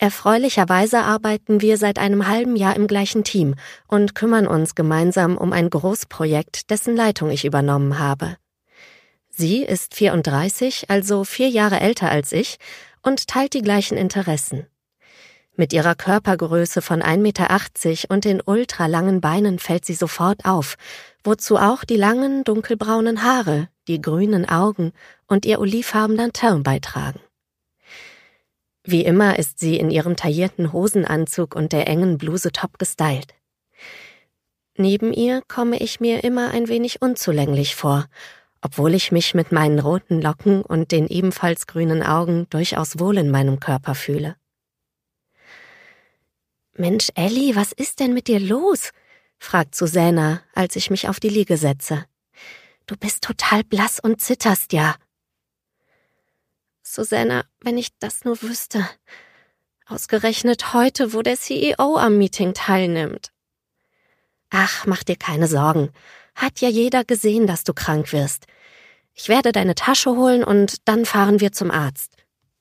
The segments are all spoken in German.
Erfreulicherweise arbeiten wir seit einem halben Jahr im gleichen Team und kümmern uns gemeinsam um ein Großprojekt, dessen Leitung ich übernommen habe. Sie ist 34, also 4 Jahre älter als ich, und teilt die gleichen Interessen. Mit ihrer Körpergröße von 1,80 Meter und den ultralangen Beinen fällt sie sofort auf, wozu auch die langen, dunkelbraunen Haare, die grünen Augen und ihr olivfarbener Teint beitragen. Wie immer ist sie in ihrem taillierten Hosenanzug und der engen Bluse top gestylt. Neben ihr komme ich mir immer ein wenig unzulänglich vor, obwohl ich mich mit meinen roten Locken und den ebenfalls grünen Augen durchaus wohl in meinem Körper fühle. »Mensch, Ellie, was ist denn mit dir los?« fragt Susanna, als ich mich auf die Liege setze. »Du bist total blass und zitterst ja.« »Susanna, wenn ich das nur wüsste. Ausgerechnet heute, wo der CEO am Meeting teilnimmt.« »Ach, mach dir keine Sorgen. Hat ja jeder gesehen, dass du krank wirst. Ich werde deine Tasche holen und dann fahren wir zum Arzt.«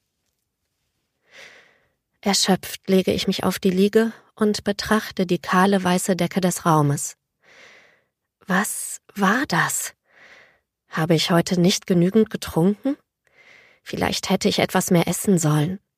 Erschöpft lege ich mich auf die Liege und betrachte die kahle weiße Decke des Raumes. Was war das? Habe ich heute nicht genügend getrunken? Vielleicht hätte ich etwas mehr essen sollen.